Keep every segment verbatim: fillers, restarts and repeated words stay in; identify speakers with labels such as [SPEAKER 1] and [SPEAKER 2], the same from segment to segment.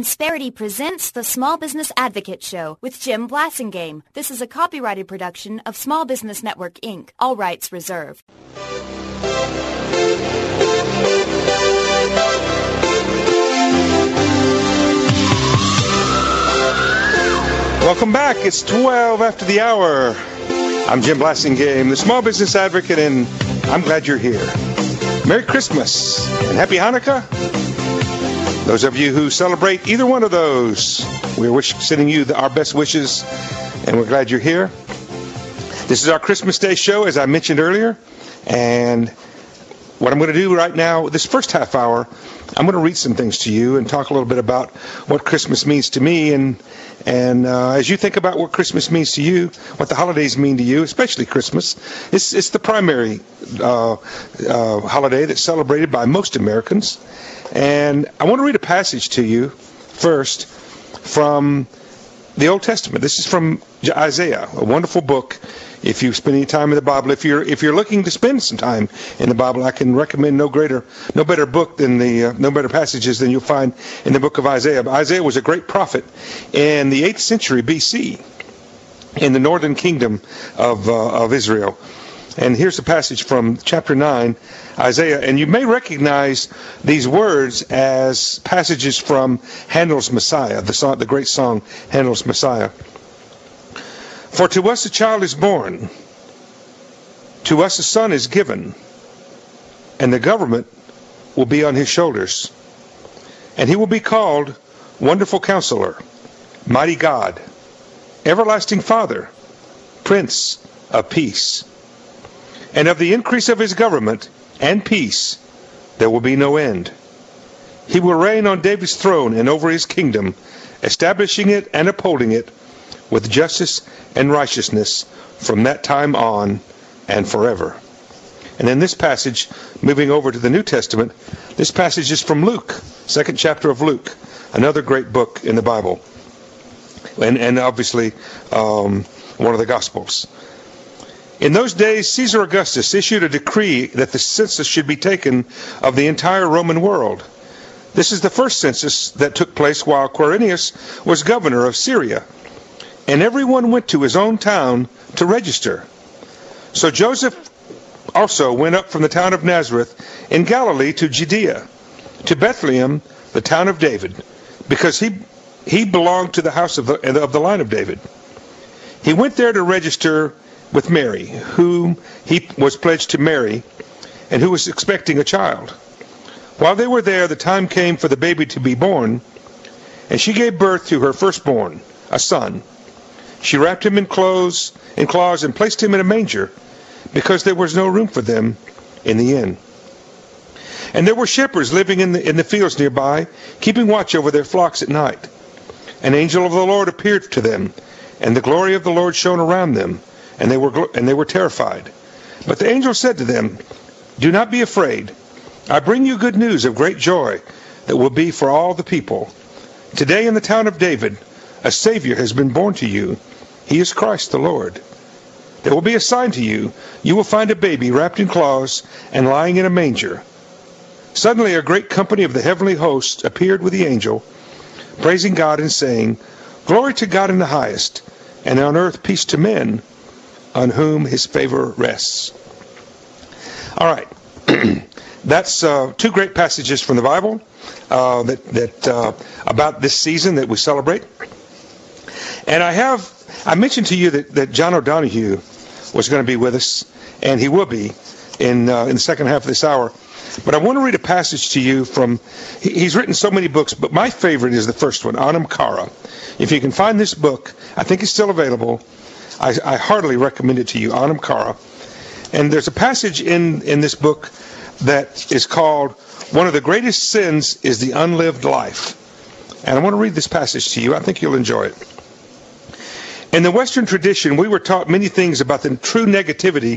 [SPEAKER 1] Insperity presents the Small Business Advocate Show with Jim Blasingame. This is a copyrighted production of Small Business Network, Incorporated. All rights reserved.
[SPEAKER 2] Welcome back. It's twelve after the hour. I'm Jim Blasingame, the Small Business Advocate, and I'm glad you're here. Merry Christmas and Happy Hanukkah. Those of you who celebrate either one of those, we're wish, sending you the, our best wishes, and we're glad you're here. This is our Christmas Day show, as I mentioned earlier, and what I'm going to do right now, this first half hour, I'm going to read some things to you and talk a little bit about what Christmas means to me, and and uh, as you think about what Christmas means to you, what the holidays mean to you, especially Christmas, it's it's the primary uh, uh, holiday that's celebrated by most Americans. And I want to read a passage to you first from the Old Testament. This is from Isaiah, a wonderful book. If you spend any time in the Bible, if you're if you're looking to spend some time in the Bible, I can recommend no greater, no better book than the uh, no better passages than you'll find in the book of Isaiah. But Isaiah was a great prophet in the eighth century B C in the northern kingdom of uh, of Israel. And here's a passage from chapter nine, Isaiah, and you may recognize these words as passages from Handel's Messiah, the song, the great song Handel's Messiah. For to us a child is born, to us a son is given, and the government will be on his shoulders. And he will be called Wonderful Counselor, Mighty God, Everlasting Father, Prince of Peace. And of the increase of his government and peace there will be no end. He will reign on David's throne and over his kingdom, establishing it and upholding it with justice and righteousness from that time on and forever. And in this passage, moving over to the New Testament, this passage is from Luke, second chapter of Luke, another great book in the Bible, and, and obviously um, one of the Gospels. In those days, Caesar Augustus issued a decree that the census should be taken of the entire Roman world. This is the first census that took place while Quirinius was governor of Syria. And everyone went to his own town to register. So Joseph also went up from the town of Nazareth in Galilee to Judea, to Bethlehem, the town of David, because he he belonged to the house of the, of the line of David. He went there to register with Mary, whom he was pledged to marry, and who was expecting a child. While they were there, the time came for the baby to be born, and she gave birth to her firstborn, a son. She wrapped him in clothes, in cloths, and placed him in a manger, because there was no room for them in the inn. And there were shepherds living in the in the fields nearby, keeping watch over their flocks at night. An angel of the Lord appeared to them, and the glory of the Lord shone around them, and they were and they were terrified. But the angel said to them, "Do not be afraid. I bring you good news of great joy that will be for all the people. Today in the town of David, a Savior has been born to you. He is Christ the Lord. There will be a sign to you. You will find a baby wrapped in cloths and lying in a manger." Suddenly a great company of the heavenly hosts appeared with the angel, praising God and saying, "Glory to God in the highest, and on earth peace to men on whom his favor rests." All right. That's uh, two great passages from the Bible uh, that, that uh, about this season that we celebrate. And I have, I mentioned to you that, that John O'Donohue was going to be with us, and he will be in uh, in the second half of this hour. But I want to read a passage to you from, he, he's written so many books, but my favorite is the first one, Anam Cara. If you can find this book, I think it's still available. I, I heartily recommend it to you, Anam Cara. And there's a passage in, in this book that is called, "One of the Greatest Sins is the Unlived Life." And I want to read this passage to you. I think you'll enjoy it. In the Western tradition, we were taught many things about the true negativity,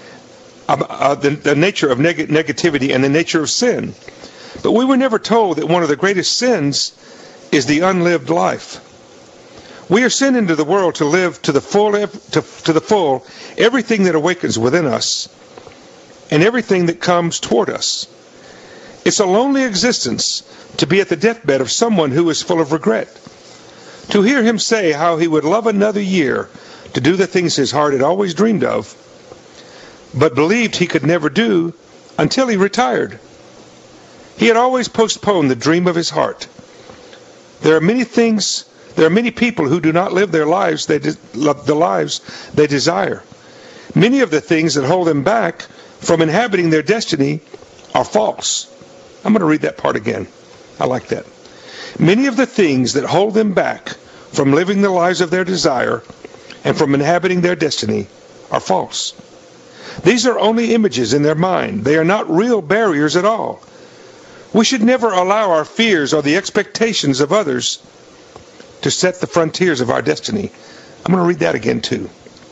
[SPEAKER 2] uh, the, the nature of neg- negativity and the nature of sin. But we were never told that one of the greatest sins is the unlived life. We are sent into the world to live to the full, to, to the full everything that awakens within us and everything that comes toward us. It's a lonely existence, to be at the deathbed of someone who is full of regret. To hear him say how he would love another year to do the things his heart had always dreamed of, but believed he could never do until he retired. He had always postponed the dream of his heart. There are many things, there are many people who do not live their lives, they de- the lives they desire. Many of the things that hold them back from inhabiting their destiny are false. I'm going to read that part again. I like that. Many of the things that hold them back from living the lives of their desire and from inhabiting their destiny are false. These are only images in their mind. They are not real barriers at all. We should never allow our fears or the expectations of others to set the frontiers of our destiny. I'm going to read that again too.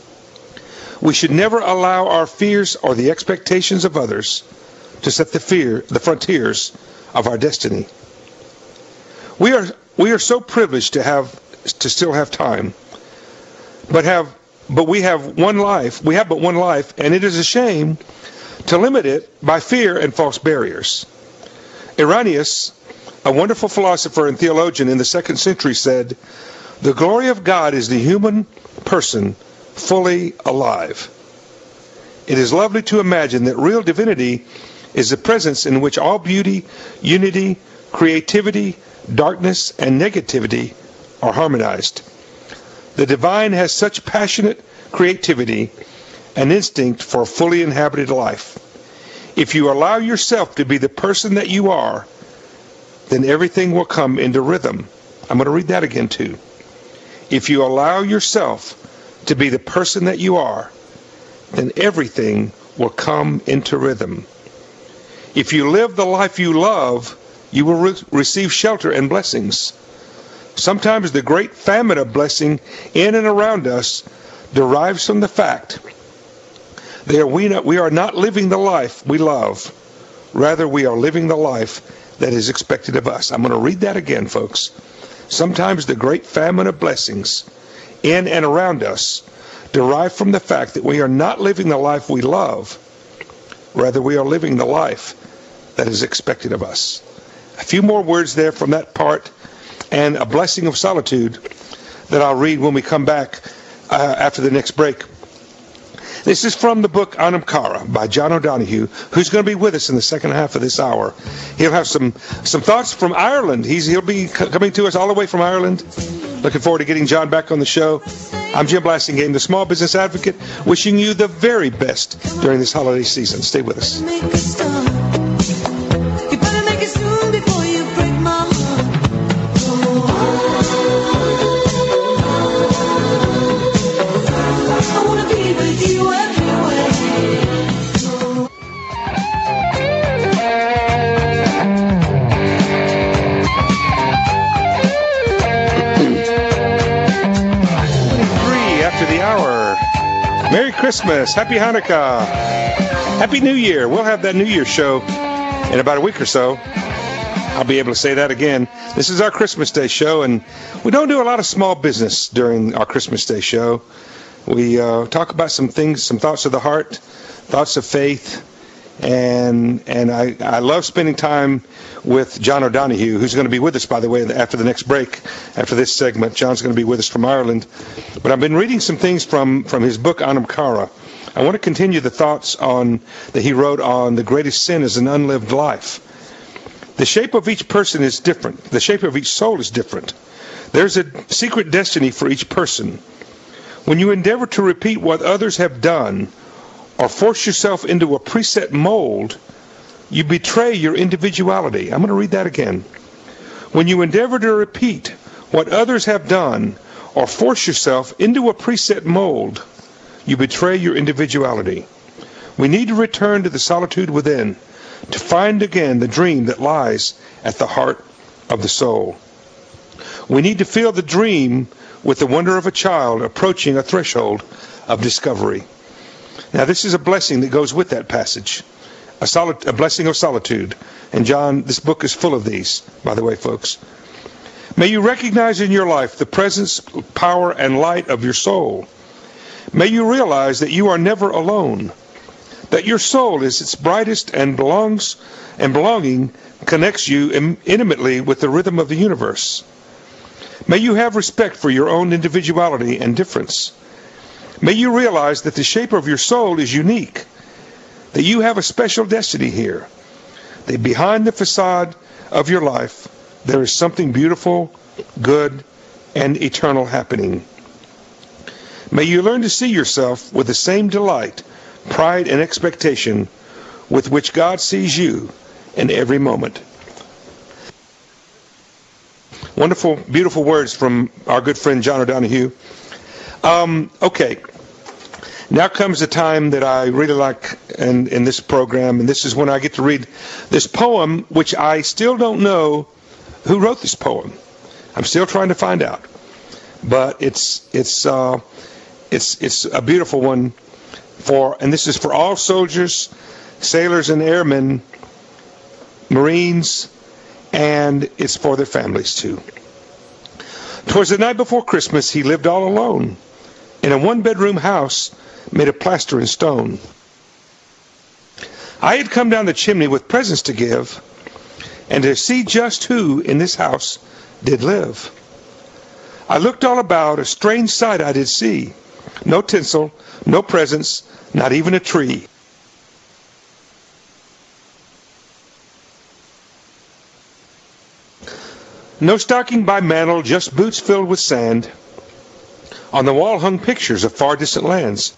[SPEAKER 2] We should never allow our fears or the expectations of others to set the fear, the frontiers of our destiny. We are we are so privileged to have to still have time, but have but we have one life. We have but one life, and it is a shame to limit it by fear and false barriers. Irenaeus, a wonderful philosopher and theologian in the second century, said, "The glory of God is the human person fully alive." It is lovely to imagine that real divinity is the presence in which all beauty, unity, creativity, darkness, and negativity are harmonized. The divine has such passionate creativity and instinct for a fully inhabited life. If you allow yourself to be the person that you are, then everything will come into rhythm. I'm going to read that again too. If you allow yourself to be the person that you are, then everything will come into rhythm. If you live the life you love, you will re- receive shelter and blessings. Sometimes the great famine of blessing in and around us derives from the fact that we, not, we are not living the life we love. Rather, we are living the life that is expected of us. I'm going to read that again, folks. Sometimes the great famine of blessings in and around us derive from the fact that we are not living the life we love. Rather, we are living the life that is expected of us. A few more words there from that part, and a blessing of solitude that I'll read when we come back uh, after the next break. This is from the book Anam Cara by John O'Donohue, who's going to be with us in the second half of this hour. He'll have some, some thoughts from Ireland. He's, he'll be c- coming to us all the way from Ireland. Looking forward to getting John back on the show. I'm Jim Blasingame, the Small Business Advocate, wishing you the very best during this holiday season. Stay with us. Merry Christmas, Happy Hanukkah, Happy New Year. We'll have that New Year show in about a week or so. I'll be able to say that again. This is our Christmas Day show, and we don't do a lot of small business during our Christmas Day show. We uh, talk about some things, some thoughts of the heart, thoughts of faith, and and I, I love spending time with John O'Donohue, who's going to be with us, by the way, after the next break, after this segment. John's going to be with us from Ireland. But I've been reading some things from, from his book, Anam Cara. I want to continue the thoughts on that he wrote on the greatest sin is an unlived life. The shape of each person is different. The shape of each soul is different. There's a secret destiny for each person. When you endeavor to repeat what others have done or force yourself into a preset mold, you betray your individuality. I'm going to read that again. When you endeavor to repeat what others have done or force yourself into a preset mold, you betray your individuality. We need to return to the solitude within to find again the dream that lies at the heart of the soul. We need to feel the dream with the wonder of a child approaching a threshold of discovery. Now, this is a blessing that goes with that passage. A, soli- a blessing of solitude. And John, this book is full of these, by the way, folks. May you recognize in your life the presence, power, and light of your soul. May you realize that you are never alone. that your soul is its brightest and belongs and belonging connects you in, intimately with the rhythm of the universe. May you have respect for your own individuality and difference. May you realize that the shape of your soul is unique, that you have a special destiny here, that behind the facade of your life there is something beautiful, good, and eternal happening. May you learn to see yourself with the same delight, pride, and expectation with which God sees you in every moment. Wonderful, beautiful words from our good friend John O'Donohue. Um, okay, now comes the time that I really like in, in this program, and this is when I get to read this poem, which I still don't know who wrote this poem. I'm still trying to find out, but it's it's uh, it's it's a beautiful one for, and this is for all soldiers, sailors, and airmen, Marines, and it's for their families too. 'Twas the night before Christmas. He lived all alone in a one-bedroom house made of plaster and stone. I had come down the chimney with presents to give, and to see just who in this house did live. I looked all about, a strange sight I did see. No tinsel, no presents, not even a tree. No stocking by mantle, just boots filled with sand. On the wall hung pictures of far distant lands.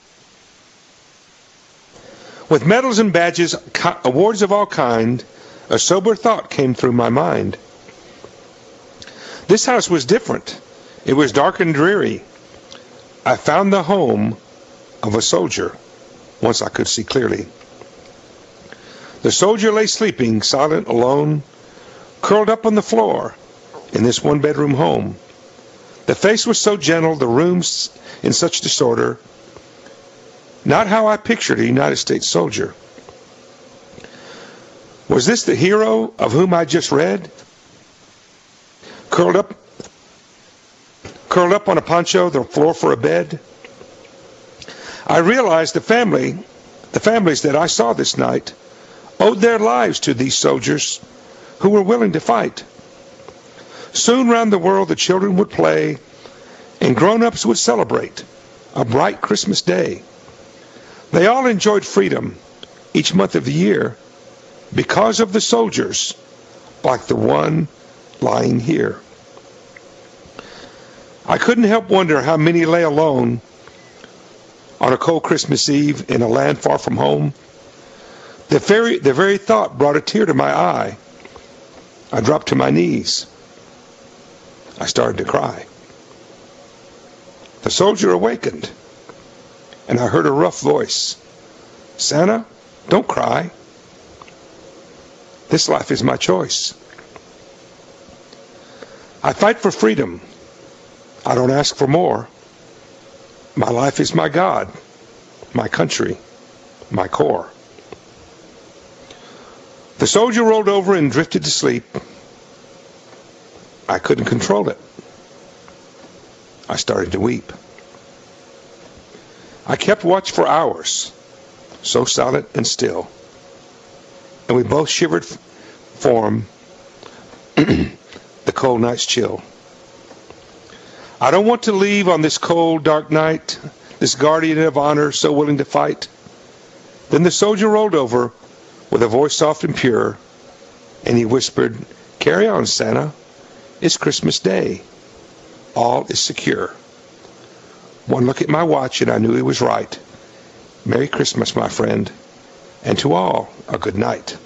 [SPEAKER 2] With medals and badges, awards of all kind, a sober thought came through my mind. This house was different. It was dark and dreary. I found the home of a soldier, once I could see clearly. The soldier lay sleeping, silent, alone, curled up on the floor in this one-bedroom home. The face was so gentle, the rooms in such disorder. Not how I pictured a United States soldier. Was this the hero of whom I just read? Curled up, curled up on a poncho, the floor for a bed. I realized the family, the families that I saw this night, owed their lives to these soldiers who were willing to fight. Soon round the world the children would play, and grown-ups would celebrate a bright Christmas day. They all enjoyed freedom each month of the year because of the soldiers like the one lying here. I couldn't help wonder how many lay alone on a cold Christmas Eve in a land far from home. The very, the very thought brought a tear to my eye. I dropped to my knees. I started to cry. The soldier awakened, and I heard a rough voice. Santa, don't cry. This life is my choice. I fight for freedom. I don't ask for more. My life is my God, my country, my core. The soldier rolled over and drifted to sleep. I couldn't control it. I started to weep. I kept watch for hours, so silent and still, and we both shivered from the cold night's chill. I don't want to leave on this cold, dark night, this guardian of honor so willing to fight. Then the soldier rolled over with a voice soft and pure, and he whispered, "Carry on, Santa. It's Christmas Day. All is secure." One look at my watch and I knew he was right. Merry Christmas, my friend, and to all, a good night.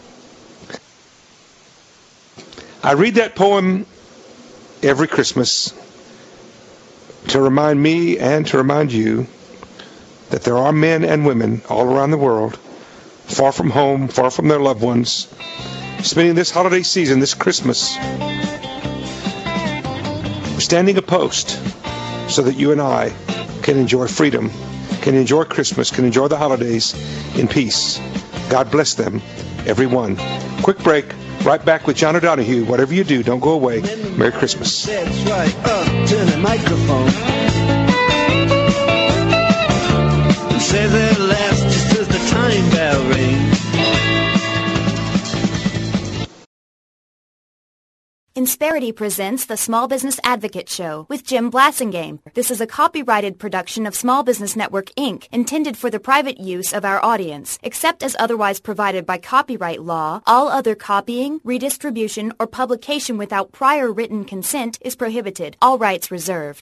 [SPEAKER 2] I read that poem every Christmas to remind me and to remind you that there are men and women all around the world, far from home, far from their loved ones, spending this holiday season, this Christmas, standing a post so that you and I can enjoy freedom, can enjoy Christmas, can enjoy the holidays in peace. God bless them, everyone. Quick break. Right back with John O'Donohue. Whatever you do, don't go away. Merry Christmas.
[SPEAKER 3] That's right, up to the microphone. He says at last, just as the time
[SPEAKER 1] Insperity presents the Small Business Advocate Show with Jim Blasingame. This is a copyrighted production of Small Business Network, Incorporated, intended for the private use of our audience. Except as otherwise provided by copyright law, all other copying, redistribution, or publication without prior written consent is prohibited. All rights reserved.